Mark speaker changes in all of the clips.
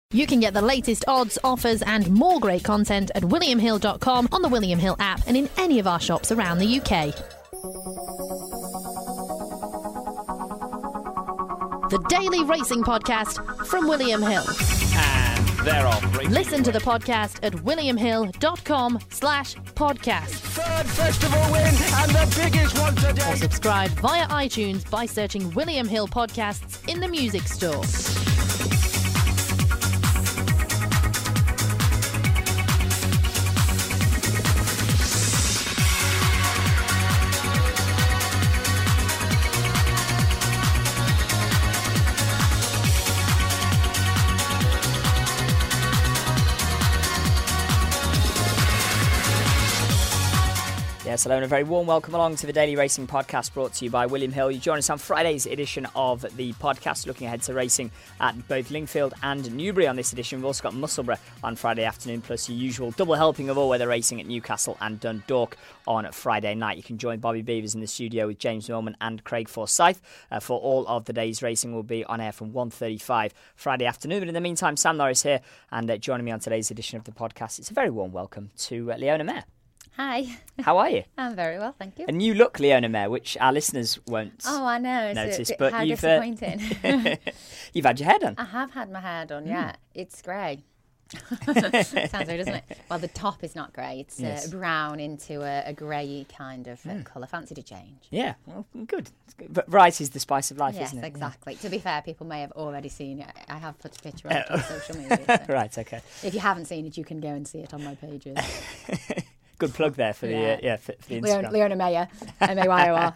Speaker 1: You can get the latest odds, offers and more great content at williamhill.com, on the William Hill app and in any of our shops around the UK. The Daily Racing Podcast from William Hill.
Speaker 2: And they're off.
Speaker 1: Listen to the podcast at williamhill.com/podcast.
Speaker 2: Third festival win and the biggest one today.
Speaker 1: Or subscribe via iTunes by searching William Hill Podcasts in the music store.
Speaker 3: Yes, hello and a very warm welcome along to the Daily Racing Podcast brought to you by William Hill. You join us on Friday's edition of the podcast, looking ahead to racing at both Lingfield and Newbury on this edition. We've also got Musselburgh on Friday afternoon, plus your usual double helping of all-weather racing at Newcastle and Dundalk on Friday night. You can join Bobby Beavers in the studio with James Millman and Craig Forsyth for all of the day's racing. Will be on air from 1:35 Friday afternoon. But in the meantime, Sam Norris here, and joining me on today's edition of the podcast, it's a very warm welcome to Leona Mayer.
Speaker 4: Hi.
Speaker 3: How are you?
Speaker 4: I'm very well, thank you.
Speaker 3: A new look, Leona Mayer, which our listeners won't
Speaker 4: I know.
Speaker 3: notice.
Speaker 4: But how disappointing.
Speaker 3: You've had your hair done.
Speaker 4: I have had my hair done, yeah. It's grey. Sounds weird, doesn't it? Well, the top is not grey. It's brown into a grey kind of colour. Fancy to change.
Speaker 3: Yeah, well, good. But variety is the spice of life, isn't it?
Speaker 4: Yes, exactly. To be fair, people may have already seen it. I have put a picture of it on social media. So.
Speaker 3: Right, okay.
Speaker 4: If you haven't seen it, you can go and see it on my pages.
Speaker 3: Good plug there for the for the Instagram.
Speaker 4: Leona Mayer, Mayor.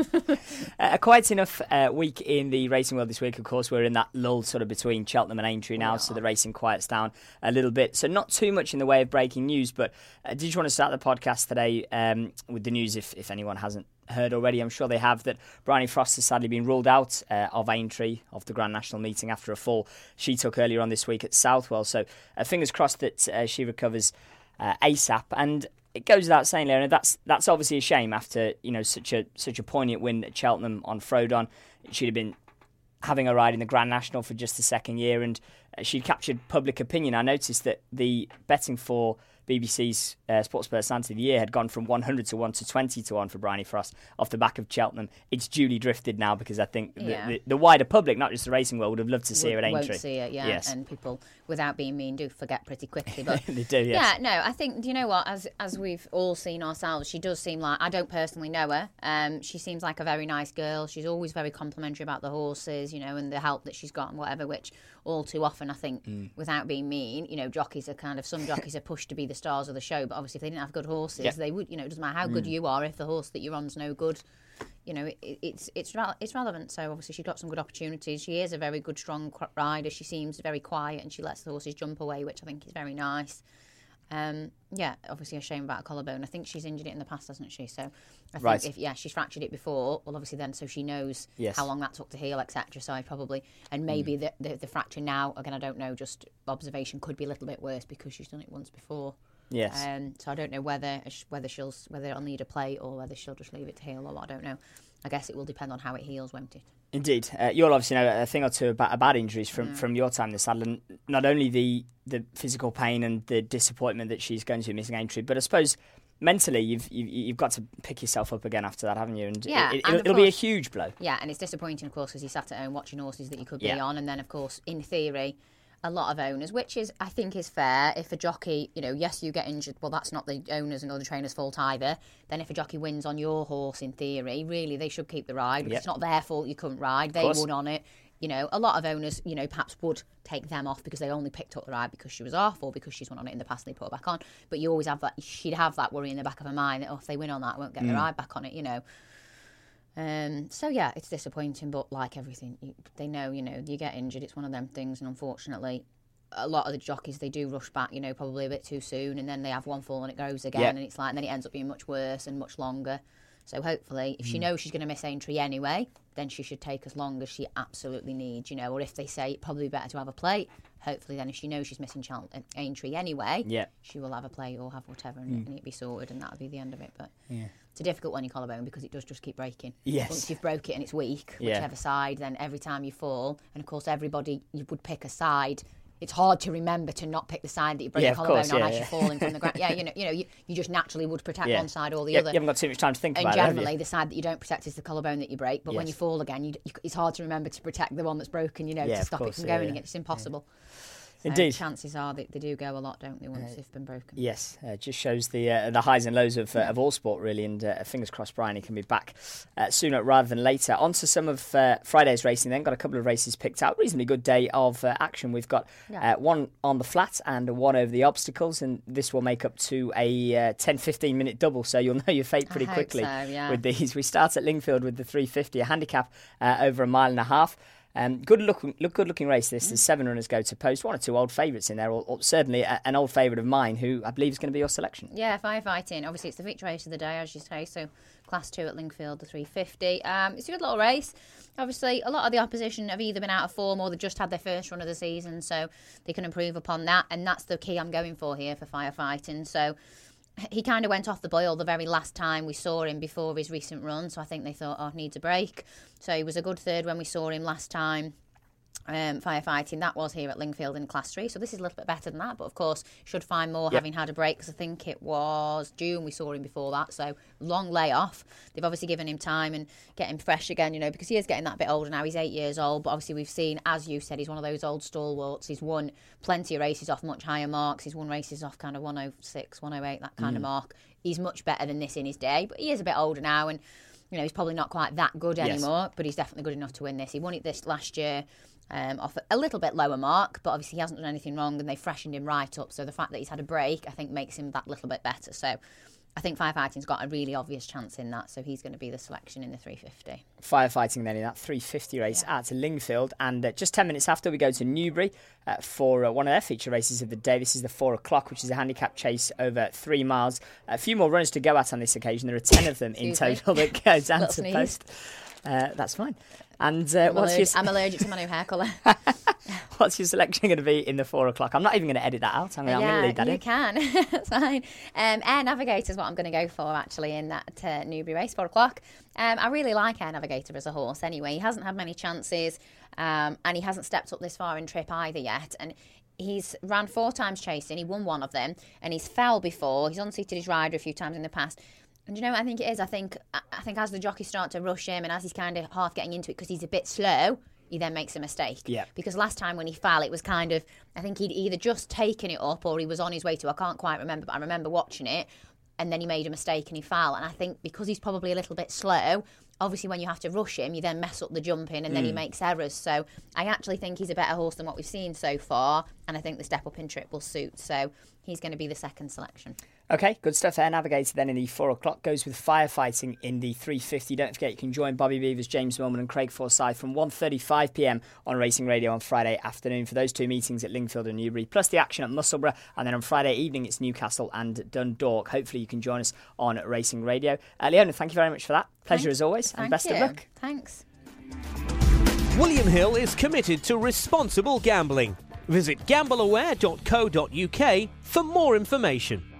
Speaker 3: Quite enough week in the racing world this week. Of course, we're in that lull sort of between Cheltenham and Aintree now, so the racing quiets down a little bit. So not too much in the way of breaking news, but did you want to start the podcast today with the news, if anyone hasn't heard already? I'm sure they have, that Bryony Frost has sadly been ruled out of Aintree, of the Grand National meeting, after a fall she took earlier on this week at Southwell. So fingers crossed that she recovers ASAP. And it goes without saying, Leona, that's obviously a shame after such a poignant win at Cheltenham on Frodon. She'd have been having a ride in the Grand National for just the second year, and she'd captured public opinion. I noticed that the betting for BBC's Sports Personality of the Year had gone from 100 to 1 to 20 to 1 for Bryony Frost off the back of Cheltenham. It's duly drifted now because I think the wider public, not just the racing world, would have loved to see her at Aintree.
Speaker 4: Won't see it, yeah. Yes. And people, without being mean, do forget pretty quickly. But
Speaker 3: they do, yes.
Speaker 4: Yeah, no, I think, do you know what, as we've all seen ourselves, she does seem like, I don't personally know her, she seems like a very nice girl. She's always very complimentary about the horses, and the help that she's got and whatever, which all too often, I think, without being mean, jockeys are some jockeys are pushed to be the stars of the show, but obviously if they didn't have good horses, they would, it doesn't matter how good you are, if the horse that you're on's no good, it's relevant. So obviously she's got some good opportunities. She is a very good, strong rider. She seems very quiet and she lets the horses jump away, which I think is very nice. Obviously a shame about a collarbone. I think she's injured it in the past, hasn't she? So I think if she's fractured it before, well, obviously then so she knows how long that took to heal, etc. So I probably, and maybe the fracture now, again, I don't know, just observation, could be a little bit worse because she's done it once before.
Speaker 3: Yes.
Speaker 4: So I don't know whether it'll need a plate or whether she'll just leave it to heal, or I don't know. I guess it will depend on how it heals, won't it?
Speaker 3: Indeed. You'll obviously know a thing or two about injuries from your time in the saddle, and not only the physical pain and the disappointment that she's going to be missing Aintree, but I suppose mentally you've got to pick yourself up again after that, haven't you? And it'll be a huge blow. Yeah,
Speaker 4: and it's disappointing, of course, because you sat at home watching horses that you could be on, and then, of course, in theory, a lot of owners, which is, I think, is fair. If a jockey, yes, you get injured, well, that's not the owners and the trainers' fault either. Then if a jockey wins on your horse, in theory, really, they should keep the ride. Because it's not their fault you couldn't ride. They won on it. A lot of owners, perhaps would take them off because they only picked up the ride because she was off or because she's won on it in the past and they put her back on. But you always have that, she'd have that worry in the back of her mind that, if they win on that, I won't get the ride back on it, So yeah, it's disappointing, but like everything, they know, you get injured, it's one of them things, and unfortunately, a lot of the jockeys, they do rush back, probably a bit too soon, and then they have one fall and it goes again, and it's like, and then it ends up being much worse and much longer. So hopefully, if she knows she's going to miss Aintree anyway, then she should take as long as she absolutely needs, or if they say probably better to have a plate, hopefully then if she knows she's missing Aintree anyway, she will have a plate or have whatever, and it'll be sorted, and that'll be the end of it. But it's a difficult one, your collarbone, because it does just keep breaking.
Speaker 3: Yes.
Speaker 4: Once you've broke it and it's weak, whichever side, then every time you fall, and of course everybody, you would pick a side it's hard to remember to not pick the side that you break
Speaker 3: Yeah,
Speaker 4: your
Speaker 3: of
Speaker 4: collarbone
Speaker 3: course,
Speaker 4: on
Speaker 3: yeah,
Speaker 4: as
Speaker 3: yeah.
Speaker 4: you're falling from the ground. Yeah, you just naturally would protect
Speaker 3: Yeah.
Speaker 4: one side or the
Speaker 3: You
Speaker 4: other.
Speaker 3: haven't got too much time to think
Speaker 4: And
Speaker 3: about it, have you?
Speaker 4: generally, the side that you don't protect is the collarbone that you break. But when
Speaker 3: Yes.
Speaker 4: you fall again, it's hard to remember to protect the one that's broken,
Speaker 3: Yeah,
Speaker 4: to
Speaker 3: of
Speaker 4: stop
Speaker 3: course,
Speaker 4: it from
Speaker 3: yeah,
Speaker 4: going.
Speaker 3: yeah.
Speaker 4: It's impossible. So
Speaker 3: Indeed.
Speaker 4: chances are that they do go a lot, don't they, once they've been broken.
Speaker 3: Yes, just shows the highs and lows of all sport, really, and fingers crossed Bryony can be back sooner rather than later. On to some of Friday's racing then. Got a couple of races picked out. Reasonably good day of action. We've got one on the flat and one over the obstacles, and this will make up to a 10-15 minute double, so you'll know your fate pretty
Speaker 4: I hope
Speaker 3: quickly
Speaker 4: so, yeah.
Speaker 3: with these. We start at Lingfield with the 350, a handicap over a mile and a half. Good looking race this. There's 7 runners go to post. 1 or 2 old favourites in there, or certainly an old favourite of mine who I believe is going to be your selection.
Speaker 4: Yeah, firefighting. Obviously, it's the victory race of the day, as you say. So, Class 2 at Lingfield, the 350. It's a good little race. Obviously, a lot of the opposition have either been out of form or they've just had their first run of the season, so they can improve upon that. And that's the key I'm going for here for firefighting. So, he kind of went off the boil the very last time we saw him before his recent run. So, I think they thought, needs a break. So, he was a good third when we saw him last time. Firefighting, that was here at Lingfield in Class 3, so this is a little bit better than that, but of course should find more having had a break, because I think it was June we saw him before that, so long layoff. They've obviously given him time and get him fresh again, because he is getting that bit older now. He's 8 years old, but obviously we've seen, as you said, he's one of those old stalwarts. He's won plenty of races off much higher marks. He's won races off kind of 106, 108, that kind of mark. He's much better than this in his day, but he is a bit older now, and he's probably not quite that good anymore, but he's definitely good enough to win this. He won it this last year off a little bit lower mark, but obviously he hasn't done anything wrong and they freshened him right up. So the fact that he's had a break, I think, makes him that little bit better. So I think firefighting's got a really obvious chance in that. So he's going to be the selection in the 350.
Speaker 3: Firefighting then in that 350 race at Lingfield. And just 10 minutes after, we go to Newbury for one of their feature races of the day. This is the 4 o'clock, which is a handicap chase over 3 miles. A few more runners to go at on this occasion. There are 10 of them in total that go down to post. That's fine. And
Speaker 4: I'm allergic to my new hair colour.
Speaker 3: What's your selection going to be in the 4 o'clock? I'm not even going to edit that out. I'm going to leave that in.
Speaker 4: You can. That's fine. Air Navigator is what I'm going to go for, actually, in that Newbury race, 4 o'clock. I really like Air Navigator as a horse anyway. He hasn't had many chances, and he hasn't stepped up this far in trip either yet. And he's ran 4 times chasing. He won one of them, and he's fell before. He's unseated his rider a few times in the past. And you know what I think it is? I think as the jockeys start to rush him and as he's kind of half getting into it because he's a bit slow, he then makes a mistake.
Speaker 3: Yeah.
Speaker 4: Because last time when he fell, it was kind of, I think he'd either just taken it up or he was on his way to, I can't quite remember, but I remember watching it, and then he made a mistake and he fell. And I think because he's probably a little bit slow, obviously when you have to rush him, you then mess up the jumping and then he makes errors. So I actually think he's a better horse than what we've seen so far, and I think the step up in trip will suit. So he's going to be the second selection.
Speaker 3: Okay, good stuff. Air Navigator then in the 4 o'clock goes with Firefighting in the 350. Don't forget you can join Bobby Beavers, James Millman and Craig Forsyth from 1:35pm on Racing Radio on Friday afternoon for those 2 meetings at Lingfield and Newbury, plus the action at Musselburgh, and then on Friday evening it's Newcastle and Dundalk. Hopefully you can join us on Racing Radio. Leona, thank you very much for that. Pleasure as always, and best of luck.
Speaker 4: Thanks.
Speaker 5: William Hill is committed to responsible gambling. Visit gambleaware.co.uk for more information.